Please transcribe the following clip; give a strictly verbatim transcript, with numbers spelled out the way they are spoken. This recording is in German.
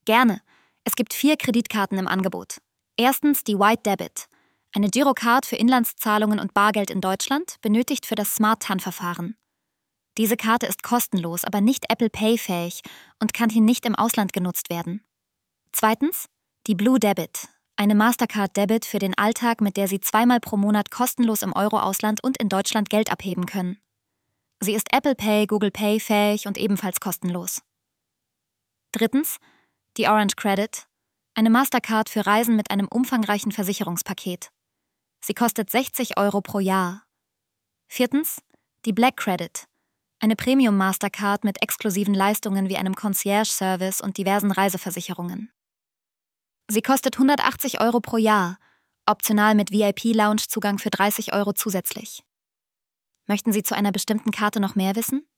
Gerne. Es gibt vier Kreditkarten im Angebot. Erstens die White Debit. Eine Girocard für Inlandszahlungen und Bargeld in Deutschland, benötigt für das Smart T A N-Verfahren. Diese Karte ist kostenlos, aber nicht Apple Pay fähig und kann hier nicht im Ausland genutzt werden. Zweitens die Blue Debit. Eine Mastercard Debit für den Alltag, mit der Sie zweimal pro Monat kostenlos im Euro-Ausland und in Deutschland Geld abheben können. Sie ist Apple Pay, Google Pay fähig und ebenfalls kostenlos. Drittens die Orange Credit. Eine Mastercard für Reisen mit einem umfangreichen Versicherungspaket. Sie kostet sechzig Euro pro Jahr. Viertens die Black Credit. Eine Premium-Mastercard mit exklusiven Leistungen wie einem Concierge-Service und diversen Reiseversicherungen. Sie kostet hundertachtzig Euro pro Jahr, optional mit V I P-Lounge-Zugang für dreißig Euro zusätzlich. Möchten Sie zu einer bestimmten Karte noch mehr wissen?